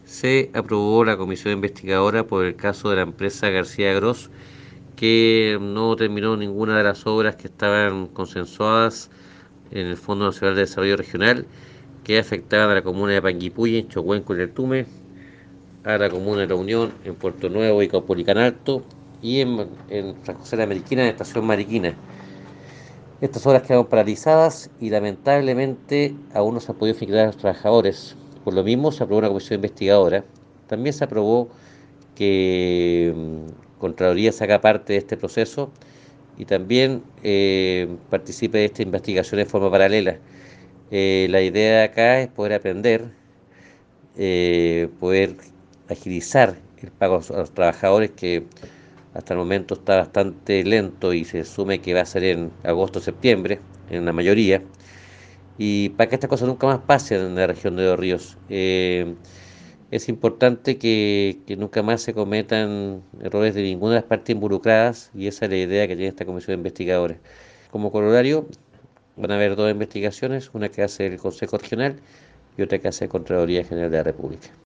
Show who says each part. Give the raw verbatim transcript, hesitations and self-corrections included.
Speaker 1: Se aprobó la comisión investigadora por el caso de la empresa García Gros, que no terminó ninguna de las obras que estaban consensuadas en el Fondo Nacional de Desarrollo Regional, que afectaban a la comuna de Panguipulli, en Chocuenco y Neltume, a la comuna de La Unión, en Puerto Nuevo y Caupolicán Alto, y en, en San José de la Mariquina, en Estación Mariquina. Estas obras quedaron paralizadas y lamentablemente aún no se han podido finiquitar a los trabajadores. Por lo mismo se aprobó una comisión investigadora. También se aprobó que mm, Contraloría se haga parte de este proceso y también eh, participe de esta investigación en forma paralela. Eh, la idea acá es poder aprender, eh, poder agilizar el pago a los trabajadores, que hasta el momento está bastante lento y se asume que va a ser en agosto o septiembre, en la mayoría, y para que estas cosas nunca más pasen en la región de Dos Ríos. Eh, es importante que, que nunca más se cometan errores de ninguna de las partes involucradas, y esa es la idea que tiene esta comisión investigadora. Como corolario, van a haber dos investigaciones, una que hace el Consejo Regional y otra que hace la Contraloría General de la República.